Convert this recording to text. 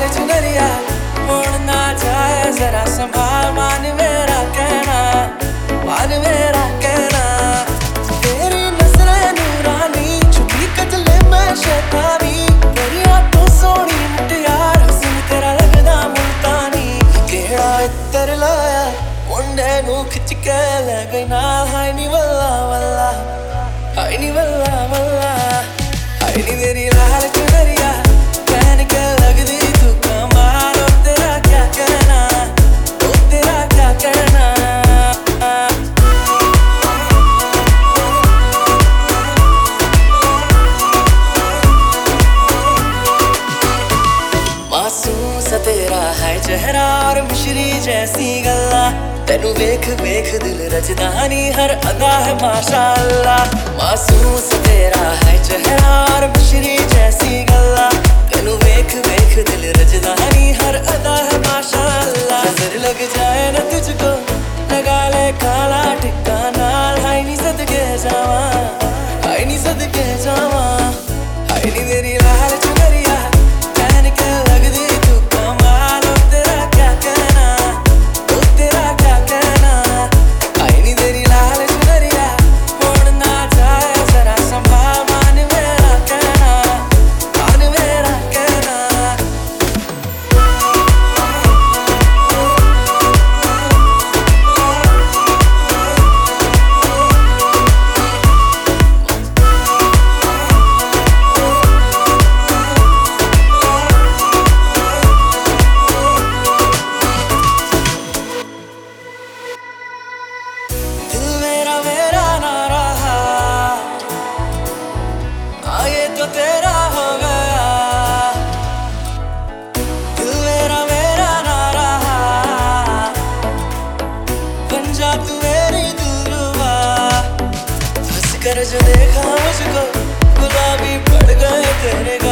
चुनरिया मोड़ ना जाए जरा संभाल, मान मेरा कहना, मान मेरा कहना। तेरी नजरें नूरानी छुपी कजले में शैतानी, तेरी आंखों सोनी मुटियार हुस्न तेरा लगदा मुल्तानी। केड़ा इत्तर लाया मुंडे नू खिच के ले गई नाल, हाय नी वल्ला वल्ला, हाय नी वल्ला वल्ला, हाय नी तेरी लाल चुनरिया पहन के लगदी तू कमाल। ओ तेरा क्या कहना, ओ तेरा क्या कहना। मासूम सा तेरा है चेहरा और मिश्री जैसी गल्ला, तेनू वेख वेख दिल रजदा नी हर अदा है माशाअल्लाह। मासूम सा तेरा है चेहरा और मिश्री जैसी गल्ला, तेनू वेख वेख दिल रजदा नी हर अदा है माशाअल्लाह। नजर लग जाए न तुझको लगा ले काला टिक्का नाल, हाय नी सदके जावा, हाय नी सदके जावा, हाय नी तेरी लाल चुनरिया पहन के लगदी तू कमाल। ओ तेरा क्या कहना, ओ तेरा क्या कहना, हाय नी तेरी लाल चुनरिया मोड़ ना जाए जरा संभाल, मान मेरा कहना, मान मेरा कहना। दिल मेरा मेरा ना रहा, आगे तो तेरा हो गया। दिल मेरा मेरा ना रहा, बन जा तू मेरी दिलरुबा। हंस कर जो देखा मुझको गुलाबी पड़ गए तेरे